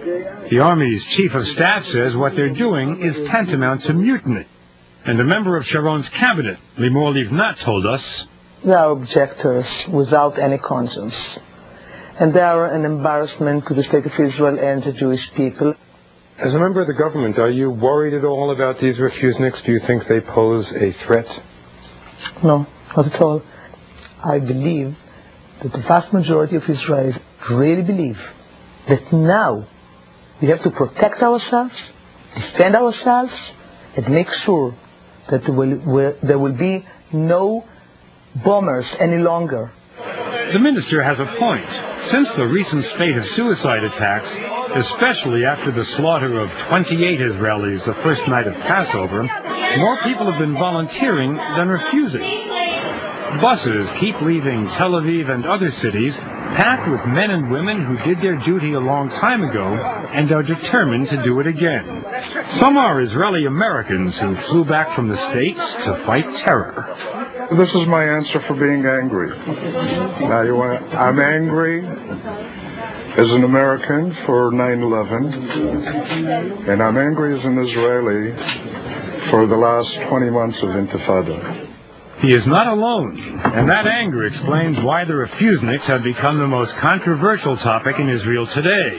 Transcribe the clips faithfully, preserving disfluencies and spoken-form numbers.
The Army's chief of staff says what they're doing is tantamount to mutiny. And a member of Sharon's cabinet, Limor Livnat, told us, they are objectors without any conscience. And they are an embarrassment to the state of Israel and the Jewish people. As a member of the government, are you worried at all about these refuseniks? Do you think they pose a threat? No, not at all. I believe that the vast majority of Israelis really believe that now we have to protect ourselves, defend ourselves, and make sure that there will, there will be no bombers any longer. The minister has a point. Since the recent spate of suicide attacks, especially after the slaughter of twenty-eight Israelis the first night of Passover, more people have been volunteering than refusing. Buses keep leaving Tel Aviv and other cities, packed with men and women who did their duty a long time ago and are determined to do it again. Some are Israeli Americans who flew back from the States to fight terror. This is my answer for being angry. Now you want, I'm angry as an American for nine eleven, and I'm angry as an Israeli for the last twenty months of Intifada. He is not alone, and that anger explains why the refuseniks have become the most controversial topic in Israel today.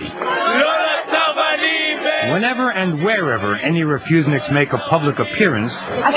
Whenever and wherever any refuseniks make a public appearance,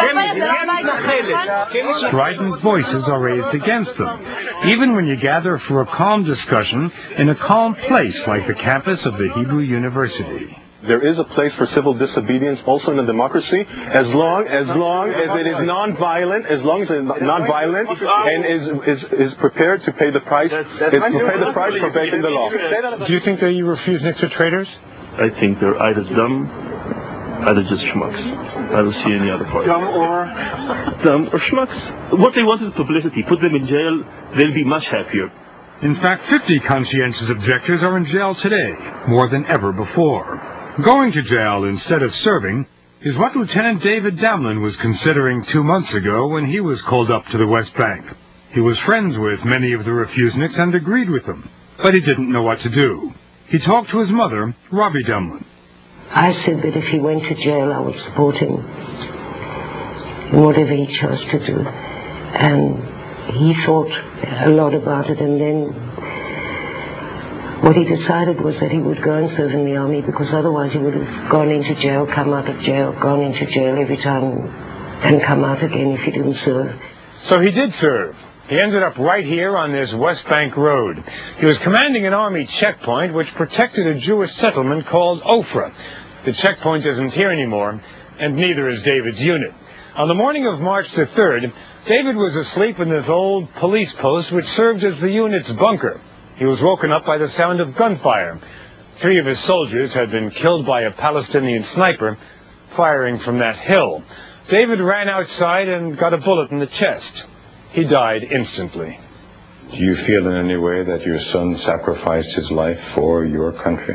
strident voices are raised against them, even when you gather for a calm discussion in a calm place like the campus of the Hebrew University. There is a place for civil disobedience also in a democracy, as long as long as it is non-violent, as long as it is non-violent and is is is prepared to pay the price, is to pay the price for breaking the law. Do you think that you refuseniks are traitors? I think they're either dumb, either just schmucks. I don't see any other part. Dumb or dumb or schmucks. What they want is publicity. Put them in jail, they'll be much happier. In fact, fifty conscientious objectors are in jail today, more than ever before. Going to jail instead of serving is what Lieutenant David Damlin was considering two months ago when he was called up to the West Bank. He was friends with many of the refuseniks and agreed with them, but he didn't know what to do. He talked to his mother, Robbie Damlin. I said that if he went to jail, I would support him in whatever he chose to do. And he thought a lot about it, and then what he decided was that he would go and serve in the army, because otherwise he would have gone into jail, come out of jail, gone into jail every time, and come out again if he didn't serve. So he did serve. He ended up right here on this West Bank road. He was commanding an army checkpoint which protected a Jewish settlement called Ofra. The checkpoint isn't here anymore, and neither is David's unit. On the morning of March the third, David was asleep in this old police post which served as the unit's bunker. He was woken up by the sound of gunfire. Three of his soldiers had been killed by a Palestinian sniper firing from that hill. David ran outside and got a bullet in the chest. He died instantly. Do you feel in any way that your son sacrificed his life for your country?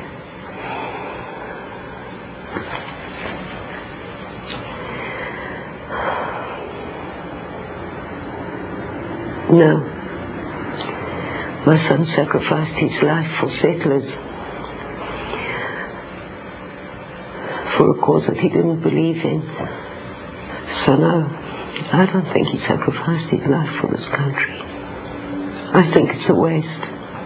No. My son sacrificed his life for settlers, for a cause that he didn't believe in. So no, I don't think he sacrificed his life for this country. I think it's a waste.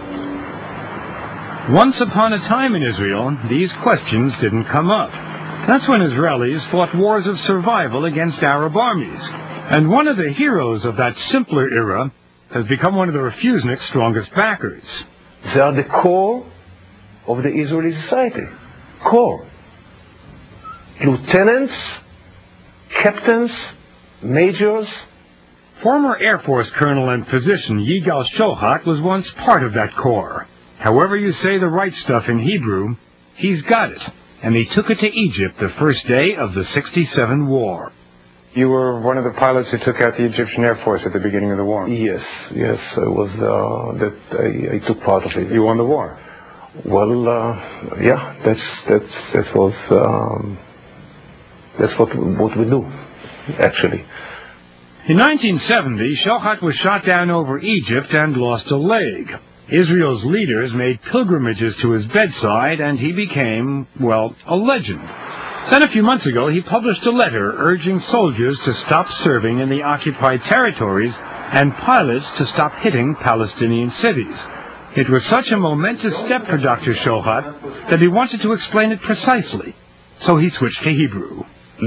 Once upon a time in Israel, these questions didn't come up. That's when Israelis fought wars of survival against Arab armies. And one of the heroes of that simpler era has become one of the refuseniks' strongest backers. They are the core of the Israeli society. Core. Lieutenants, captains, majors. Former Air Force Colonel and physician Yigal Shohat was once part of that core. However you say the right stuff in Hebrew, he's got it. And he took it to Egypt the first day of the sixty-seven war. You were one of the pilots who took out the Egyptian Air Force at the beginning of the war. Yes, yes, I was, uh, that I, I took part of it. You won the war? Well, uh, yeah, that's, that's, that was, um, that's what, what we do, actually. In nineteen seventy, Shohat was shot down over Egypt and lost a leg. Israel's leaders made pilgrimages to his bedside, and he became, well, a legend. Then a few months ago, he published a letter urging soldiers to stop serving in the occupied territories and pilots to stop hitting Palestinian cities. It was such a momentous step for Doctor Shohat that he wanted to explain it precisely, so he switched to Hebrew.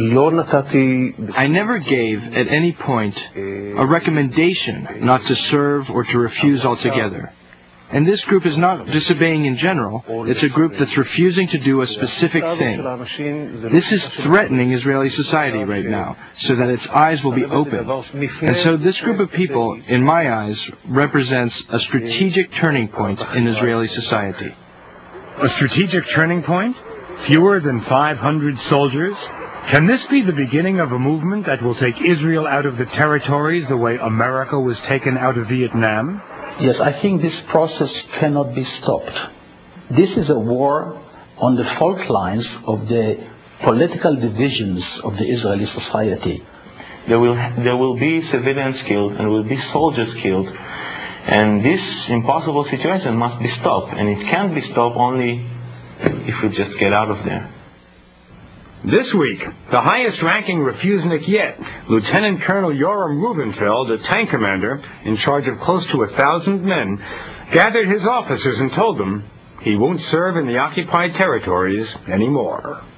I never gave at any point a recommendation not to serve or to refuse altogether. And this group is not disobeying in general. It's a group that's refusing to do a specific thing. This is threatening Israeli society right now, so that its eyes will be opened. And so this group of people, in my eyes, represents a strategic turning point in Israeli society. A strategic turning point? Fewer than five hundred soldiers? Can this be the beginning of a movement that will take Israel out of the territories the way America was taken out of Vietnam? Yes, I think this process cannot be stopped. This is a war on the fault lines of the political divisions of the Israeli society. There will, there will be civilians killed and will be soldiers killed. And this impossible situation must be stopped. And it can't be stopped only if we just get out of there. This week, the highest-ranking refusnik yet, Lieutenant Colonel Yoram Rubenfeld, a tank commander in charge of close to a thousand men, gathered his officers and told them he won't serve in the occupied territories anymore.